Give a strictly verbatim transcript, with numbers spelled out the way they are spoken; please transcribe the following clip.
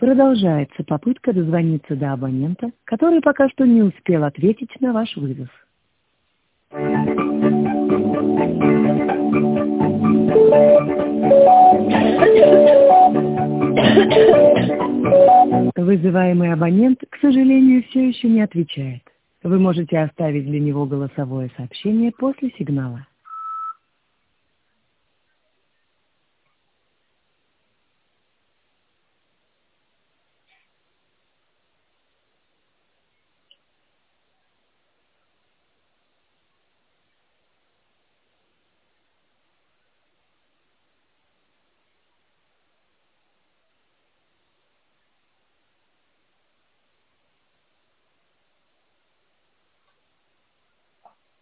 Продолжается попытка дозвониться до абонента, который пока что не успел ответить на ваш вызов. Вызываемый абонент, к сожалению, все еще не отвечает. Вы можете оставить для него голосовое сообщение после сигнала.